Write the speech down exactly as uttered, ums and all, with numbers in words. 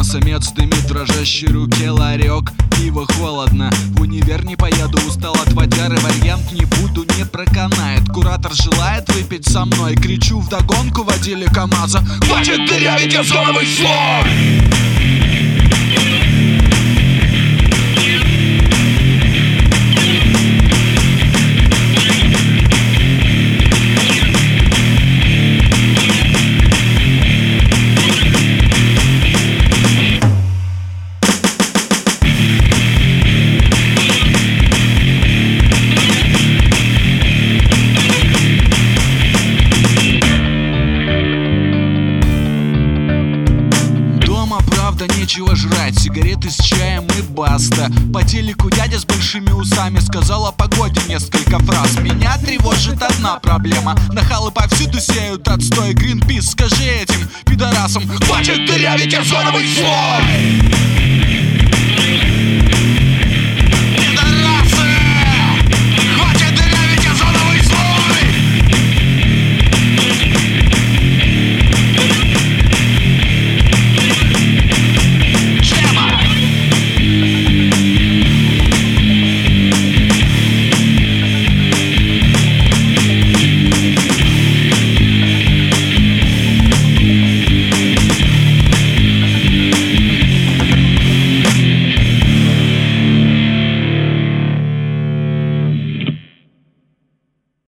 самец дымит в дрожащей руке ларек. Пиво холодно, в универ не поеду, устал от водяры, вариант не буду, не проканает. Куратор желает выпить со мной, кричу вдогонку водиле КамАЗа: хватит дырявить озоновый слой! Нечего жрать, сигареты с чаем и баста. По телеку дядя с большими усами сказал о погоде несколько фраз. Меня тревожит одна проблема: нахалы повсюду сеют отстой. Гринпис, скажи этим пидорасам: хватит дырявить озоновый слой!